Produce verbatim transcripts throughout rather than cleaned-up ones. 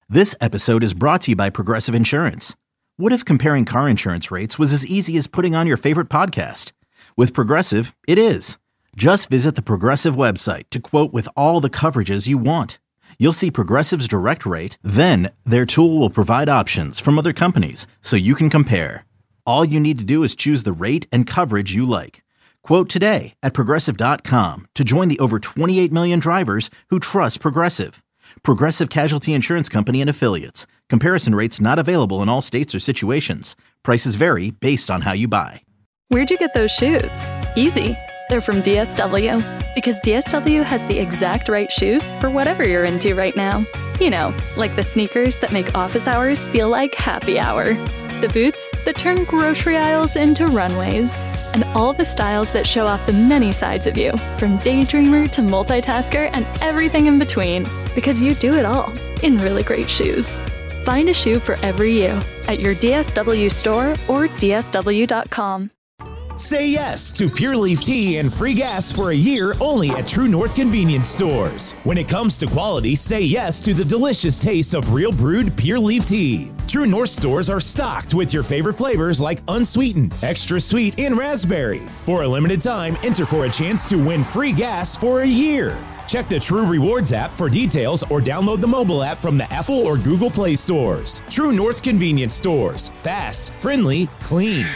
This episode is brought to you by Progressive Insurance. What if comparing car insurance rates was as easy as putting on your favorite podcast? With Progressive, it is. Just visit the Progressive website to quote with all the coverages you want. You'll see Progressive's direct rate, then their tool will provide options from other companies so you can compare. All you need to do is choose the rate and coverage you like. Quote today at progressive dot com to join the over twenty-eight million drivers who trust Progressive. Progressive Casualty Insurance Company and Affiliates. Comparison rates not available in all states or situations. Prices vary based on how you buy. Where'd you get those shoes? Easy. They're from D S W. Because D S W has the exact right shoes for whatever you're into right now. You know, like the sneakers that make office hours feel like happy hour. The boots that turn grocery aisles into runways. And all the styles that show off the many sides of you, from daydreamer to multitasker and everything in between, because you do it all in really great shoes. Find a shoe for every you at your D S W store or D S W dot com. Say yes to Pure Leaf Tea and free gas for a year only at True North Convenience Stores. When it comes to quality, say yes to the delicious taste of real brewed Pure Leaf Tea. True North stores are stocked with your favorite flavors like unsweetened, extra sweet, and raspberry. For a limited time, enter for a chance to win free gas for a year. Check the True Rewards app for details or download the mobile app from the Apple or Google Play stores. True North Convenience Stores. Fast, friendly, clean.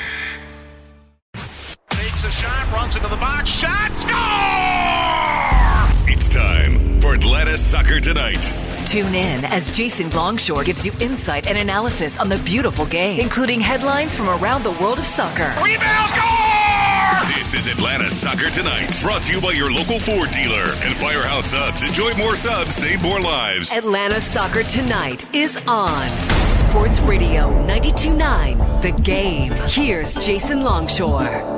Takes a shot, runs into the box, shot, score! It's time for Atlanta Soccer Tonight. Tune in as Jason Longshore gives you insight and analysis on the beautiful game, including headlines from around the world of soccer. Rebound, score! This is Atlanta Soccer Tonight, brought to you by your local Ford dealer and Firehouse Subs. Enjoy more subs, save more lives. Atlanta Soccer Tonight is on Sports Radio ninety-two point nine, The Game. Here's Jason Longshore.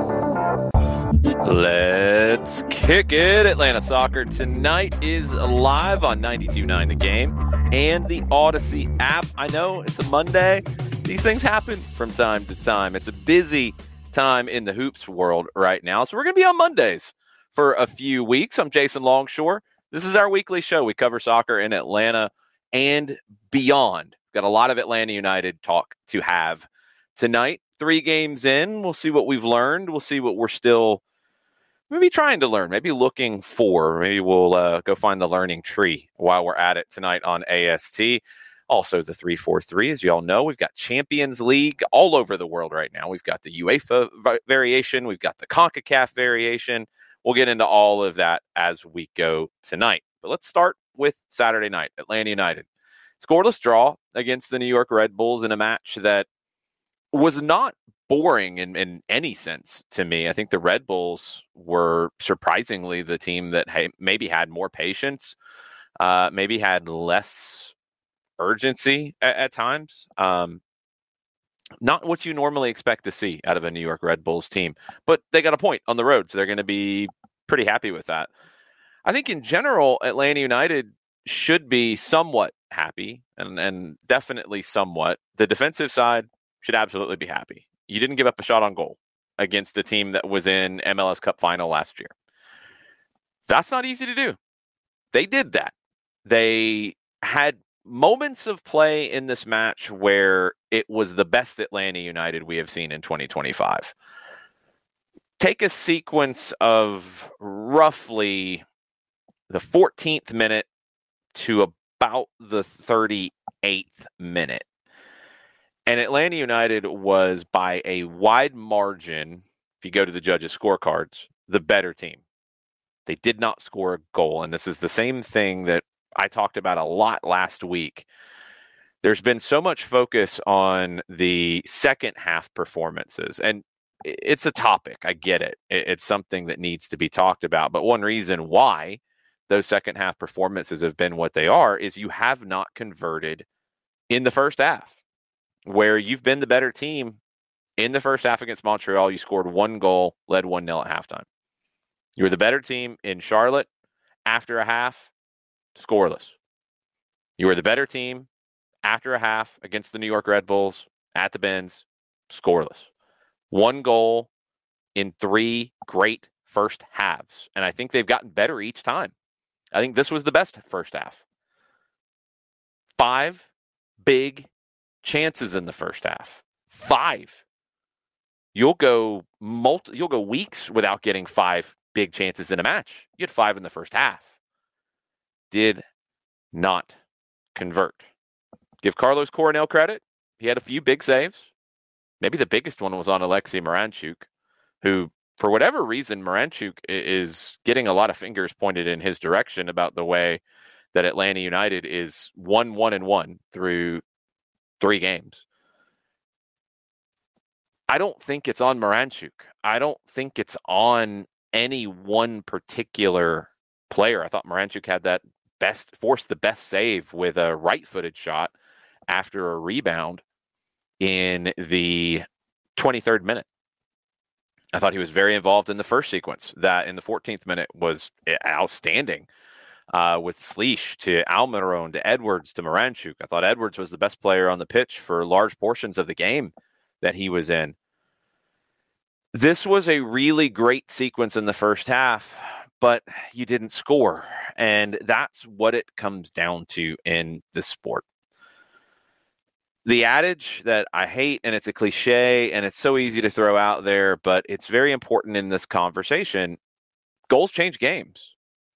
Let's kick it. Atlanta Soccer Tonight is live on ninety-two point nine The Game and the Odyssey app. I know it's a Monday. These things happen from time to time. It's a busy time in the hoops world right now. So we're going to be on Mondays for a few weeks. I'm Jason Longshore. This is our weekly show. We cover soccer in Atlanta and beyond. Got a lot of Atlanta United talk to have tonight. Three games in. We'll see what we've learned. We'll see what we're still maybe trying to learn, maybe looking for. Maybe we'll uh, go find the learning tree while we're at it tonight on A S T. Also, the three four three, as you all know, we've got Champions League all over the world right now. We've got the UEFA v- variation. We've got the CONCACAF variation. We'll get into all of that as we go tonight. But let's start with Saturday night. Atlanta United. Scoreless draw against the New York Red Bulls in a match that was not boring in, in any sense to me. I think the Red Bulls were surprisingly the team that hey, maybe had more patience, uh, maybe had less urgency at, at times. Um, not what you normally expect to see out of a New York Red Bulls team, but they got a point on the road, so they're going to be pretty happy with that. I think in general, Atlanta United should be somewhat happy and, and definitely somewhat. The defensive side should absolutely be happy. You didn't give up a shot on goal against the team that was in M L S Cup final last year. That's not easy to do. They did that. They had moments of play in this match where it was the best Atlanta United we have seen in twenty twenty-five. Take a sequence of roughly the fourteenth minute to about the thirty-eighth minute. And Atlanta United was by a wide margin, if you go to the judges' scorecards, the better team. They did not score a goal. And this is the same thing that I talked about a lot last week. There's been so much focus on the second half performances. And it's a topic. I get it. It's something that needs to be talked about. But one reason why those second half performances have been what they are is you have not converted in the first half. Where you've been the better team in the first half against Montreal, you scored one goal, led one nil at halftime. You were the better team in Charlotte after a half, scoreless. You were the better team after a half against the New York Red Bulls at the Benz, scoreless. One goal in three great first halves. And I think they've gotten better each time. I think this was the best first half. five big chances in the first half. Five. You'll go multi, you'll go weeks without getting five big chances in a match. You had five in the first half. Did not convert. Give Carlos Coronel credit. He had a few big saves. Maybe the biggest one was on Alexei Miranchuk, who, for whatever reason, Miranchuk is getting a lot of fingers pointed in his direction about the way that Atlanta United is one, one, and one through three games. I don't think it's on Miranchuk. I don't think it's on any one particular player. I thought Miranchuk had that best, forced the best save with a right-footed shot after a rebound in the twenty-third minute. I thought he was very involved in the first sequence. That in the fourteenth minute was outstanding, uh, with Slish to Almiron to Edwards to Miranchuk. I thought Edwards was the best player on the pitch for large portions of the game that he was in. This was a really great sequence in the first half, but you didn't score. And that's what it comes down to in the sport. The adage that I hate, and it's a cliche, and it's so easy to throw out there, but it's very important in this conversation. Goals change games.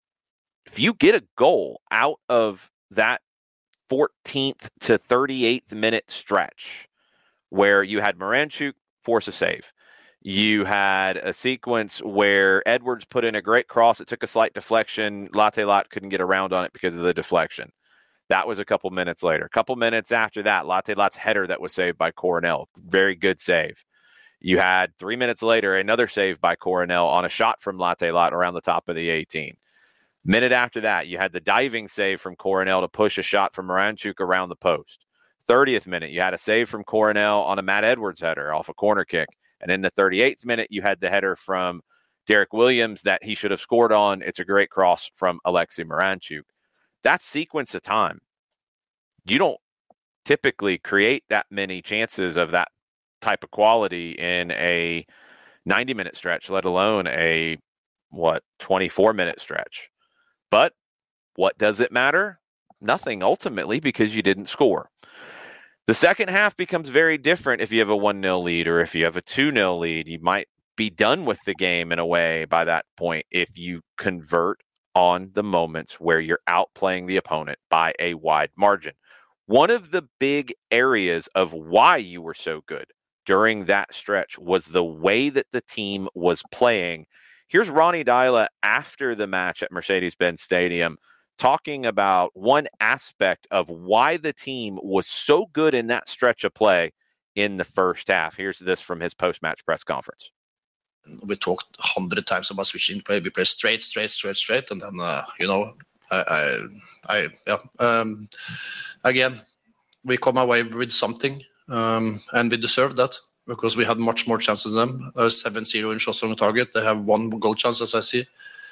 If you get a goal out of that fourteenth to thirty-eighth minute stretch where you had Miranchuk force a save, you had a sequence where Edwards put in a great cross. It took a slight deflection. Latte Lot couldn't get around on it because of the deflection. That was a couple minutes later. A couple minutes after that, Latte Lot's header that was saved by Coronel. Very good save. You had three minutes later, another save by Coronel on a shot from Latte Lot around the top of the eighteen. Minute after that, you had the diving save from Coronel to push a shot from Miranchuk around the post. thirtieth minute, you had a save from Coronel on a Matt Edwards header off a corner kick. And in the thirty-eighth minute, you had the header from Derek Williams that he should have scored on. It's a great cross from Alexei Miranchuk. That sequence of time, you don't typically create that many chances of that type of quality in a ninety-minute stretch, let alone a, what, twenty-four-minute stretch. But what does it matter? Nothing, ultimately, because you didn't score. The second half becomes very different if you have a one nil lead or if you have a two nil lead. You might be done with the game in a way by that point if you convert on the moments where you're outplaying the opponent by a wide margin. One of the big areas of why you were so good during that stretch was the way that the team was playing. Here's Ronny Deila after the match at Mercedes-Benz Stadium talking about one aspect of why the team was so good in that stretch of play in the first half. Here's this from his post-match press conference. We talked a hundred times about switching play. We play straight, straight, straight, straight, and then uh, you know, I, I, I yeah. Um, again, we come away with something, um, and we deserve that because we had much more chances than them. Uh, seven zero in shots on target. They have one goal chance, as I see.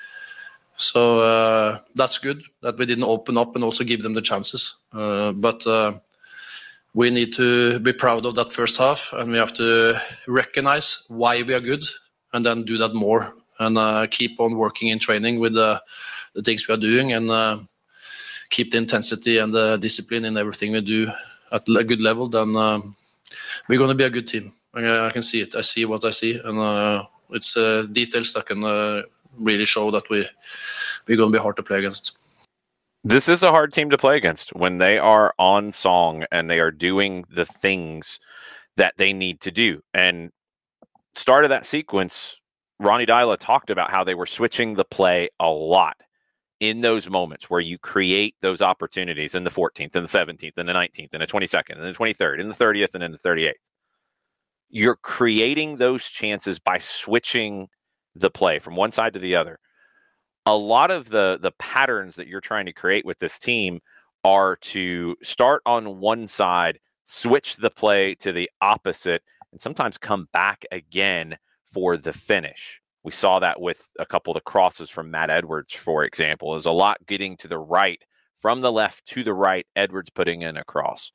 So uh, that's good that we didn't open up and also give them the chances. Uh, but uh, we need to be proud of that first half, and we have to recognize why we are good. And then do that more and uh, keep on working in training with uh, the things we are doing and uh, keep the intensity and the discipline in everything we do at a good level, then uh, we're going to be a good team. I, I can see it. I see what I see. And uh, it's uh, details that can uh, really show that we, we're going to be hard to play against. This is a hard team to play against when they are on song and they are doing the things that they need to do. And start of that sequence, Ronny Deila talked about how they were switching the play a lot in those moments where you create those opportunities in the fourteenth and the seventeenth and the nineteenth and the twenty-second and the twenty-third and the thirtieth and then the thirty-eighth. You're creating those chances by switching the play from one side to the other. A lot of the, the patterns that you're trying to create with this team are to start on one side, switch the play to the opposite, and sometimes come back again for the finish. We saw that with a couple of the crosses from Matt Edwards, for example. There's a lot getting to the right, from the left to the right, Edwards putting in a cross.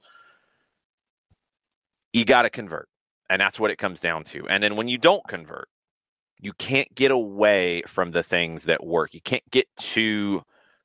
You got to convert, and that's what it comes down to. And then when you don't convert, you can't get away from the things that work. You can't get too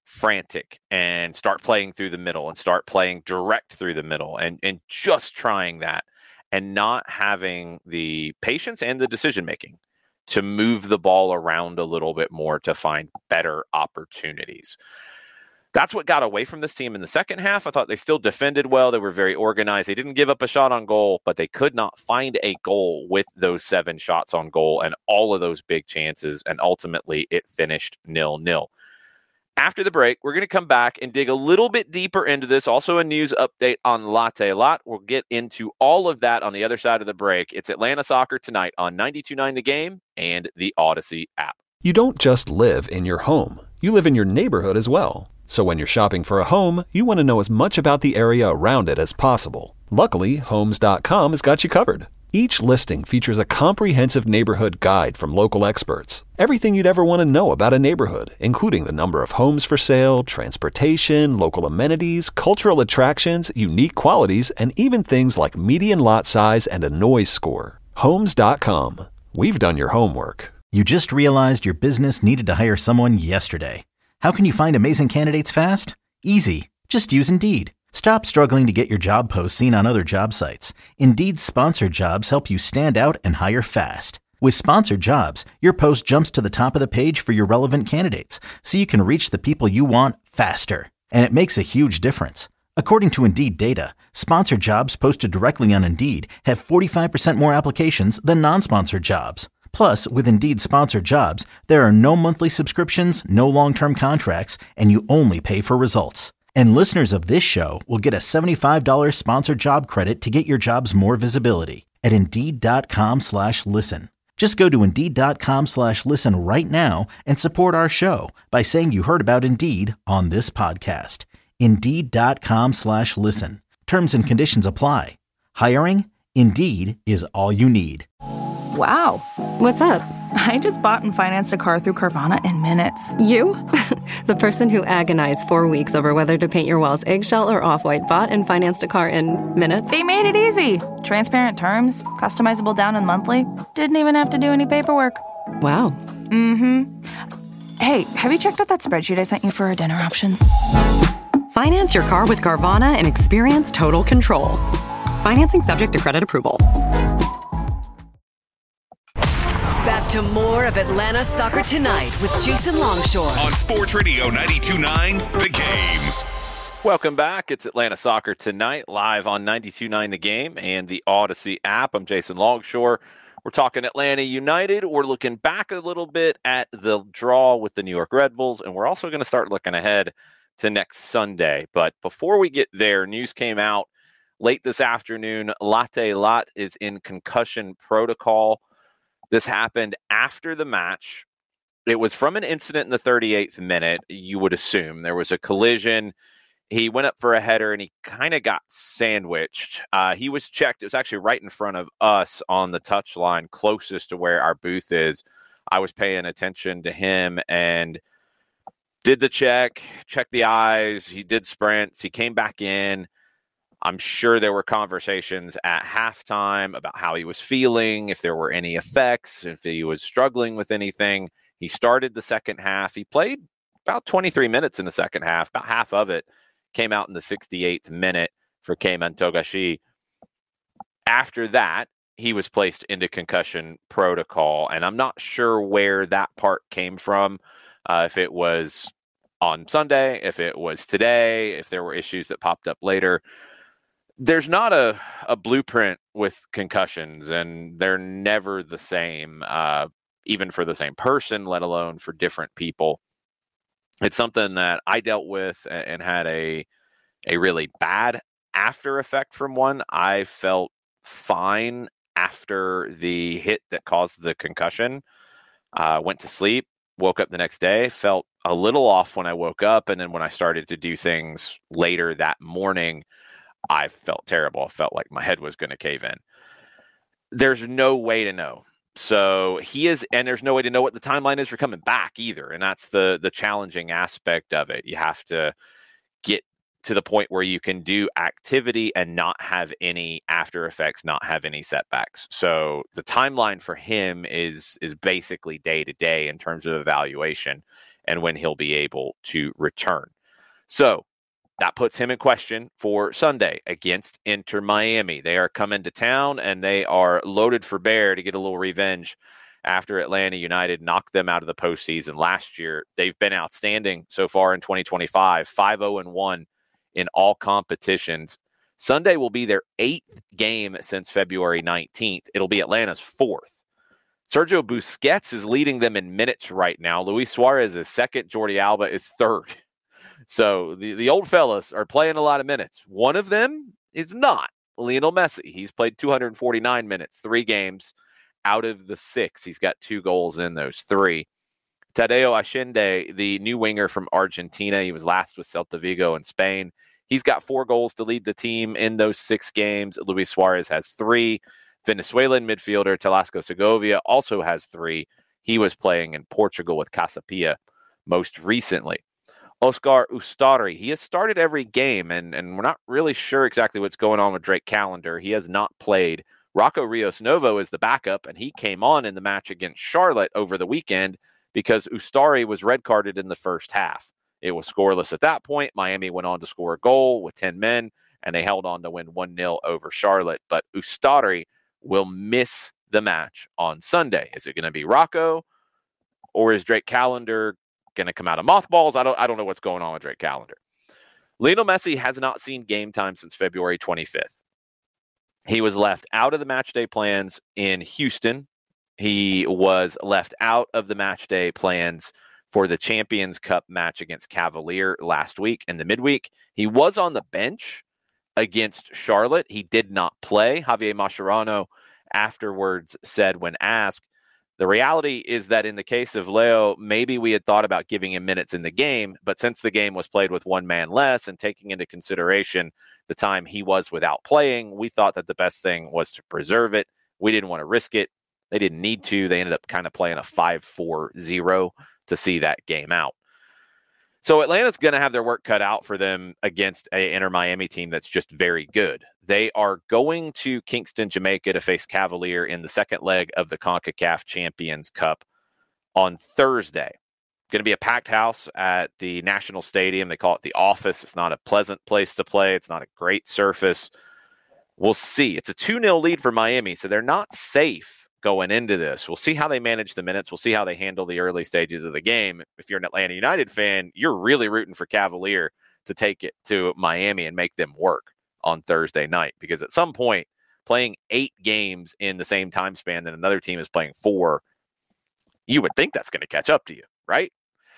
frantic and start playing through the middle and start playing direct through the middle and, and just trying that and not having the patience and the decision-making to move the ball around a little bit more to find better opportunities. That's what got away from this team in the second half. I thought they still defended well. They were very organized. They didn't give up a shot on goal, but they could not find a goal with those seven shots on goal and all of those big chances. And ultimately, it finished nil nil. After the break, we're going to come back and dig a little bit deeper into this. Also, a news update on Latte Lot. We'll get into all of that on the other side of the break. It's Atlanta Soccer Tonight on ninety-two point nine The Game and the Odyssey app. You don't just live in your home. You live in your neighborhood as well. So when you're shopping for a home, you want to know as much about the area around it as possible. Luckily, Homes dot com has got you covered. Each listing features a comprehensive neighborhood guide from local experts. Everything you'd ever want to know about a neighborhood, including the number of homes for sale, transportation, local amenities, cultural attractions, unique qualities, and even things like median lot size and a noise score. Homes dot com. We've done your homework. You just realized your business needed to hire someone yesterday. How can you find amazing candidates fast? Easy. Just use Indeed. Stop struggling to get your job posts seen on other job sites. Indeed's sponsored jobs help you stand out and hire fast. With sponsored jobs, your post jumps to the top of the page for your relevant candidates, so you can reach the people you want faster. And it makes a huge difference. According to Indeed data, sponsored jobs posted directly on Indeed have forty-five percent more applications than non-sponsored jobs. Plus, with Indeed sponsored jobs, there are no monthly subscriptions, no long-term contracts, and you only pay for results. And listeners of this show will get a seventy-five dollars sponsored job credit to get your jobs more visibility at Indeed.com slash listen. Just go to Indeed.com slash listen right now and support our show by saying you heard about Indeed on this podcast. Indeed.com slash listen. Terms and conditions apply. Hiring? Indeed is all you need. Wow. What's up? I just bought and financed a car through Carvana in minutes. You? The person who agonized four weeks over whether to paint your walls eggshell or off-white bought and financed a car in minutes? They made it easy. Transparent terms, customizable down and monthly. Didn't even have to do any paperwork. Wow. Mm-hmm. Hey, have you checked out that spreadsheet I sent you for our dinner options? Finance your car with Carvana and experience total control. Financing subject to credit approval. Back to more of Atlanta Soccer Tonight with Jason Longshore on Sports Radio ninety-two point nine The Game. Welcome back. It's Atlanta Soccer Tonight, live on ninety-two point nine The Game and the Odyssey app. I'm Jason Longshore. We're talking Atlanta United. We're looking back a little bit at the draw with the New York Red Bulls, and we're also going to start looking ahead to next Sunday. But before we get there, news came out late this afternoon. Latte Lot is in concussion protocol. This happened after the match. It was from an incident in the thirty-eighth minute, you would assume. There was a collision. He went up for a header, and he kind of got sandwiched. Uh, he was checked. It was actually right in front of us on the touchline, closest to where our booth is. I was paying attention to him and did the check, checked the eyes. He did sprints. He came back in. I'm sure there were conversations at halftime about how he was feeling, if there were any effects, if he was struggling with anything. He started the second half. He played about twenty-three minutes in the second half. About half of it came out in the sixty-eighth minute for Cayman Togashi. After that, he was placed into concussion protocol, and I'm not sure where that part came from, uh, if it was on Sunday, if it was today, if there were issues that popped up later. There's not a, a blueprint with concussions, and they're never the same, uh, even for the same person, let alone for different people. It's something that I dealt with and had a a really bad after effect from one. I felt fine after the hit that caused the concussion. Uh, went to sleep, woke up the next day, felt a little off when I woke up, and then when I started to do things later that morning, I felt terrible. I felt like my head was going to cave in. There's no way to know. So he is, and there's no way to know what the timeline is for coming back either. And that's the the challenging aspect of it. You have to get to the point where you can do activity and not have any after effects, not have any setbacks. So the timeline for him is is basically day to day in terms of evaluation. and when he'll be able to return. So that puts him in question for Sunday against Inter Miami. They are coming to town, and they are loaded for bear to get a little revenge after Atlanta United knocked them out of the postseason last year. They've been outstanding so far in twenty twenty-five, five oh and one in all competitions. Sunday will be their eighth game since February nineteenth. It'll be Atlanta's fourth. Sergio Busquets is leading them in minutes right now. Luis Suarez is second. Jordi Alba is third. So the, the old fellas are playing a lot of minutes. One of them is not Lionel Messi. He's played two hundred forty-nine minutes, three games out of the six. He's got two goals in those three. Tadeo Ashende, the new winger from Argentina, he was last with Celta Vigo in Spain. He's got four goals to lead the team in those six games. Luis Suarez has three. Venezuelan midfielder Telasco Segovia also has three. He was playing in Portugal with Casapia most recently. Oscar Ustari, he has started every game, and, and we're not really sure exactly what's going on with Drake Callender. He has not played. Rocco Rios Novo is the backup, and he came on in the match against Charlotte over the weekend because Ustari was red carded in the first half. It was scoreless at that point. Miami went on to score a goal with ten men, and they held on to win one nil over Charlotte. But Ustari will miss the match on Sunday. Is it going to be Rocco, or is Drake Callender going to come out of mothballs? I don't I don't know what's going on with Drake Callender. Lionel Messi has not seen game time since February twenty-fifth. He was left out of the match day plans in Houston. He was left out of the match day plans for the Champions Cup match against Cavalier last week in the midweek. He was on the bench against Charlotte. He did not play. Javier Mascherano afterwards said when asked, the reality is that in the case of Leo, maybe we had thought about giving him minutes in the game, but since the game was played with one man less and taking into consideration the time he was without playing, we thought that the best thing was to preserve it. We didn't want to risk it. They didn't need to. They ended up kind of playing a five four zero to see that game out. So Atlanta's going to have their work cut out for them against a Inter Miami team that's just very good. They are going to Kingston, Jamaica to face Cavalier in the second leg of the CONCACAF Champions Cup on Thursday. Going to be a packed house at the National Stadium. They call it the Office. It's not a pleasant place to play. It's not a great surface. We'll see. It's a two nil lead for Miami, so they're not safe going into this. We'll see how they manage the minutes. We'll see how they handle the early stages of the game. If you're an Atlanta United fan, you're really rooting for Cavalier to take it to Miami and make them work on Thursday night, because at some point, playing eight games in the same time span that another team is playing four, you would think that's going to catch up to you, right?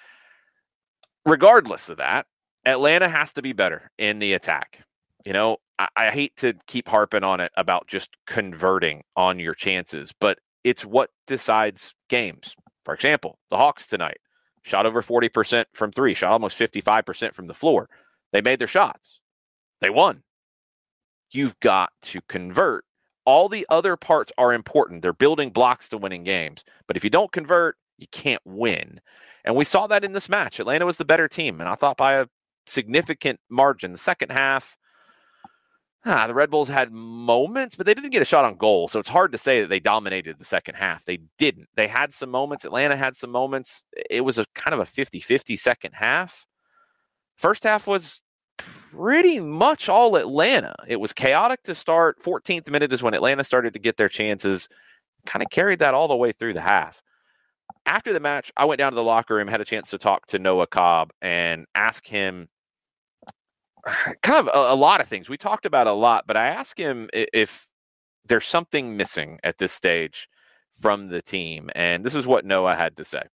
Regardless of that, Atlanta has to be better in the attack. You know, I, I hate to keep harping on it about just converting on your chances, but it's what decides games. For example, the Hawks tonight shot over forty percent from three, shot almost fifty-five percent from the floor. They made their shots. They won. You've got to convert. All the other parts are important. They're building blocks to winning games. But if you don't convert, you can't win. And we saw that in this match. Atlanta was the better team, and I thought by a significant margin. The second half, ah, the Red Bulls had moments, but they didn't get a shot on goal. So it's hard to say that they dominated the second half. They didn't. They had some moments. Atlanta had some moments. It was a kind of a fifty-fifty second half. First half was pretty much all Atlanta. It was chaotic to start. fourteenth minute is when Atlanta started to get their chances. Kind of carried that all the way through the half. After the match, I went down to the locker room, had a chance to talk to Noah Cobb and ask him kind of a, a lot of things. We talked about a lot, but I asked him if there's something missing at this stage from the team. And this is what Noah had to say.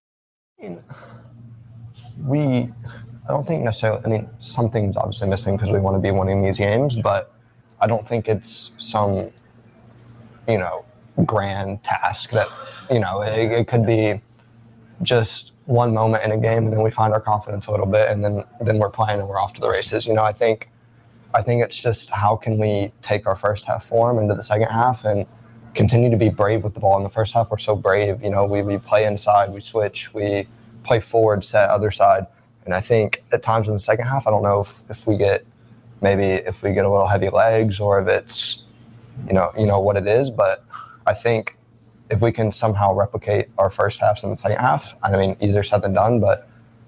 We, I don't think necessarily, I mean, something's obviously missing because we want to be winning these games, but I don't think it's some, you know, grand task that, you know, it, it could be just one moment in a game and then we find our confidence a little bit and then then we're playing and we're off to the races. You know, I think I think it's just how can we take our first half form into the second half and continue to be brave with the ball. In the first half, we're so brave. You know, we, we play inside, we switch, we play forward, set other side. And I think at times in the second half, I don't know if, if we get maybe if we get a little heavy legs or if it's, you know, you know what it is. But I think if we can somehow replicate our first halves in the second half, I mean, easier said than done, but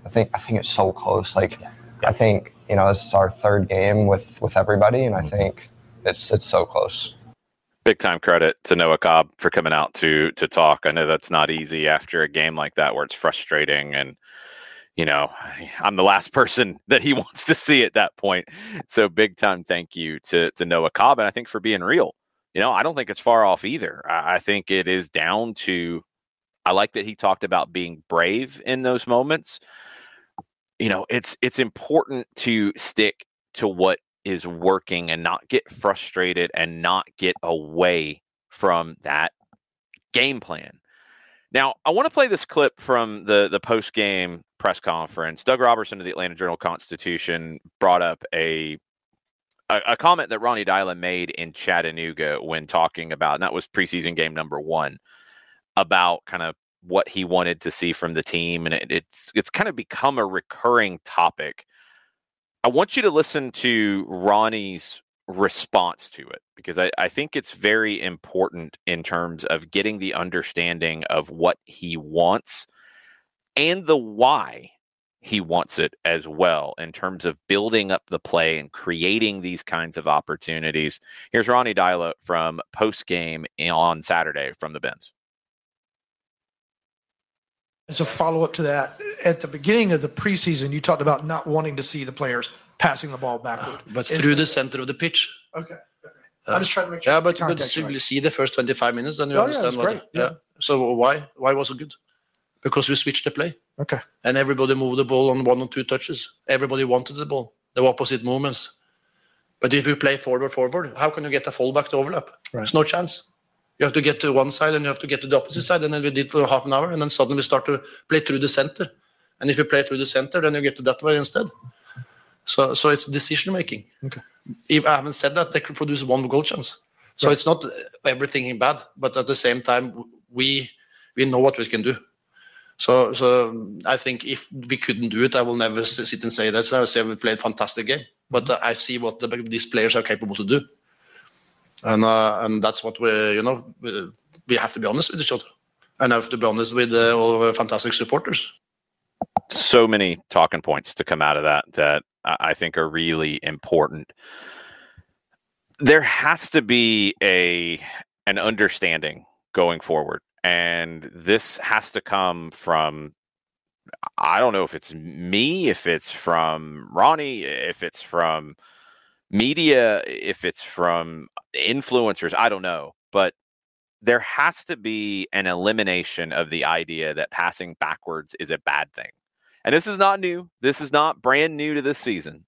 I think I think it's so close. Like, I think, you know, this is our third game with, with everybody, and I think it's it's so close. Big time credit to Noah Cobb for coming out to to talk. I know that's not easy after a game like that where it's frustrating, and you know, I'm the last person that he wants to see at that point. So big time thank you to to Noah Cobb, and I think for being real. You know, I don't think it's far off either. I, I think it is down to, I like that he talked about being brave in those moments. You know, it's it's important to stick to what is working and not get frustrated and not get away from that game plan. Now, I want to play this clip from the, the post-game press conference. Doug Robertson of the Atlanta Journal-Constitution brought up a A, a comment that Ronny Deila made in Chattanooga when talking about, and that was preseason game number one, about kind of what he wanted to see from the team. And it, it's it's kind of become a recurring topic. I want you to listen to Ronnie's response to it, because I, I think it's very important in terms of getting the understanding of what he wants and the why he wants it as well, in terms of building up the play and creating these kinds of opportunities. Here's Ronny Deila from post-game on Saturday from the Benz. As a follow-up to that, at the beginning of the preseason, you talked about not wanting to see the players passing the ball backward. But Is through the center of the pitch. Okay. okay. Uh, I'm just trying to make sure. Yeah, but, but you right. see the first twenty-five minutes, then you oh, understand yeah, what. Great. Yeah. yeah. So why? Why was it good? Because we switched the play. Okay. And everybody moved the ball on one or two touches. Everybody wanted the ball. The opposite movements. But if you play forward, forward, how can you get a fullback to overlap? Right. There's no chance. You have to get to one side and you have to get to the opposite side. And then we did for half an hour. And then suddenly we start to play through the center. And if you play through the center, then you get to that way instead. So so it's decision making. Okay. If I haven't said that, they could produce one goal chance. So right. It's not everything bad. But at the same time, we we know what we can do. So, so I think if we couldn't do it, I will never sit and say that. So I say we played a fantastic game, but uh, I see what the, these players are capable to do, and uh, and that's what we, you know, we, we have to be honest with each other, and I have to be honest with uh, all of our fantastic supporters. So many talking points to come out of that that I think are really important. There has to be a an understanding going forward. And this has to come from, I don't know if it's me, if it's from Ronnie, if it's from media, if it's from influencers, I don't know. But there has to be an elimination of the idea that passing backwards is a bad thing. And this is not new. This is not brand new to this season.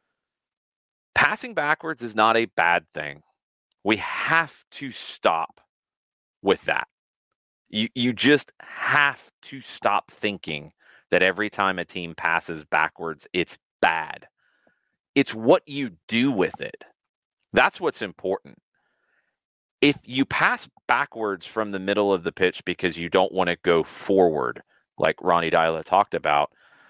Passing backwards is not a bad thing. We have to stop with that. You you just have to stop thinking that every time a team passes backwards, it's bad. It's what you do with it. That's what's important. If you pass backwards from the middle of the pitch because you don't want to go forward, like Ronny Deila talked about,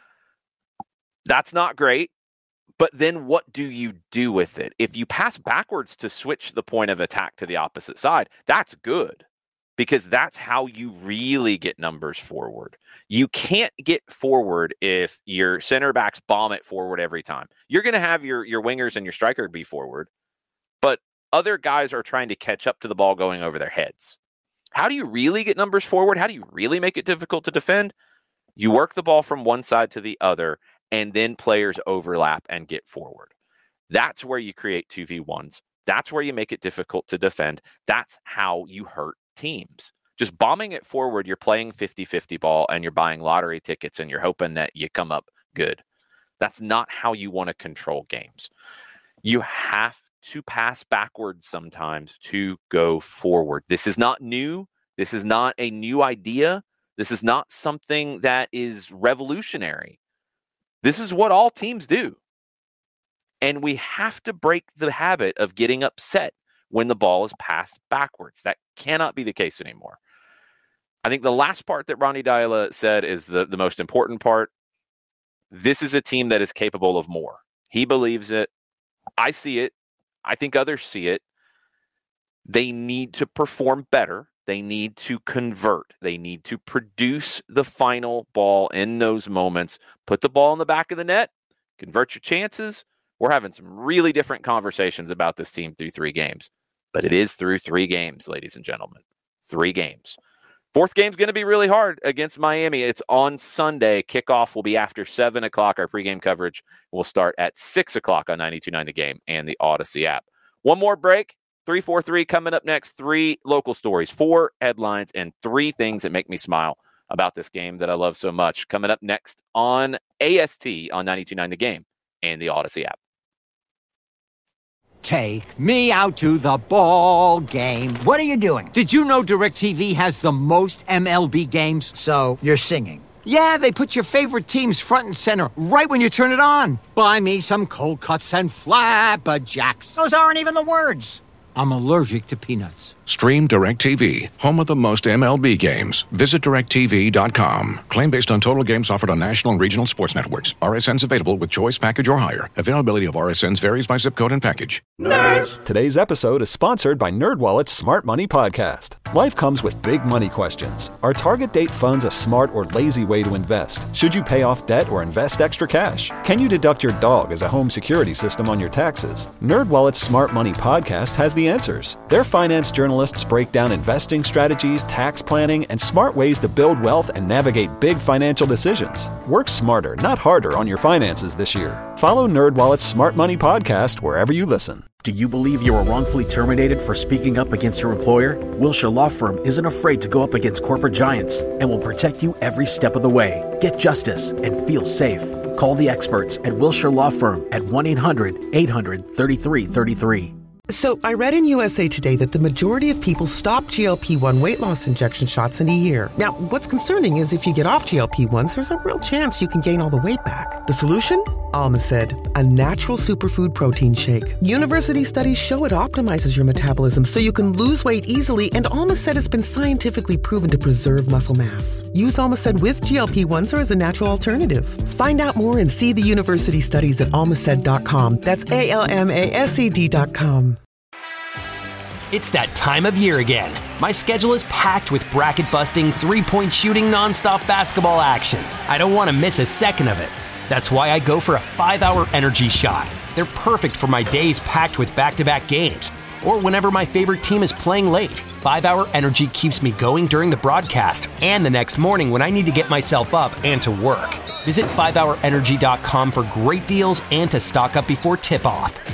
that's not great. But then what do you do with it? If you pass backwards to switch the point of attack to the opposite side, that's good. Because that's how you really get numbers forward. You can't get forward if your center backs bomb it forward every time. You're going to have your, your wingers and your striker be forward, but other guys are trying to catch up to the ball going over their heads. How do you really get numbers forward? How do you really make it difficult to defend? You work the ball from one side to the other, and then players overlap and get forward. That's where you create two v ones. That's where you make it difficult to defend. That's how you hurt teams. Just bombing it forward, you're playing fifty-fifty ball and you're buying lottery tickets and you're hoping that you come up good. That's not how you want to control games. You have to pass backwards sometimes to go forward. This is not new. This is not a new idea. This is not something that is revolutionary. This is what all teams do. And we have to break the habit of getting upset when the ball is passed backwards. That cannot be the case anymore. I think the last part that Ronny Deila said is the, the most important part. This is a team that is capable of more. He believes it. I see it. I think others see it. They need to perform better. They need to convert. They need to produce the final ball in those moments. Put the ball in the back of the net. Convert your chances. We're having some really different conversations about this team through three games. But it is through three games, ladies and gentlemen. Three games. Fourth game's going to be really hard against Miami. It's on Sunday. Kickoff will be after seven o'clock. Our pregame coverage will start at six o'clock on ninety-two point nine The Game and the Odyssey app. One more break. three four three coming up next. Three local stories, four headlines, and three things that make me smile about this game that I love so much. Coming up next on A S T on ninety-two point nine The Game and the Odyssey app. Take me out to the ball game. What are you doing? Did you know DirecTV has the most M L B games? So, you're singing. Yeah, they put your favorite teams front and center right when you turn it on. Buy me some cold cuts and flapjacks. Those aren't even the words. I'm allergic to peanuts. Stream DirecTV, home of the most M L B games. Visit direct T V dot com. Claim based on total games offered on national and regional sports networks. R S Ns available with choice package or higher. Availability of R S Ns varies by zip code and package. Nerds! Today's episode is sponsored by NerdWallet's Smart Money Podcast. Life comes with big money questions. Are target date funds a smart or lazy way to invest? Should you pay off debt or invest extra cash? Can you deduct your dog as a home security system on your taxes? NerdWallet's Smart Money Podcast has the answers. Their finance journalists break down investing strategies, tax planning, and smart ways to build wealth and navigate big financial decisions. Work smarter, not harder on your finances this year. Follow NerdWallet's Smart Money Podcast wherever you listen. Do you believe you were wrongfully terminated for speaking up against your employer? Wilshire Law Firm isn't afraid to go up against corporate giants and will protect you every step of the way. Get justice and feel safe. Call the experts at Wilshire Law Firm at one eight hundred eight hundred thirty-three thirty-three. So, I read in U S A Today that the majority of people stop G L P one weight loss injection shots in a year. Now, what's concerning is if you get off G L P ones, there's a real chance you can gain all the weight back. The solution? Almacid, a natural superfood protein shake. University studies show it optimizes your metabolism so you can lose weight easily, and Almacid has been scientifically proven to preserve muscle mass. Use Almacid with G L P ones or as a natural alternative. Find out more and see the university studies at almacid dot com. That's A L M A S E D dot com. It's that time of year again. My schedule is packed with bracket-busting, three-point shooting, nonstop basketball action. I don't want to miss a second of it. That's why I go for a five-hour energy shot. They're perfect for my days packed with back-to-back games, or whenever my favorite team is playing late. five-hour energy keeps me going during the broadcast and the next morning when I need to get myself up and to work. Visit five hour energy dot com for great deals and to stock up before tip-off.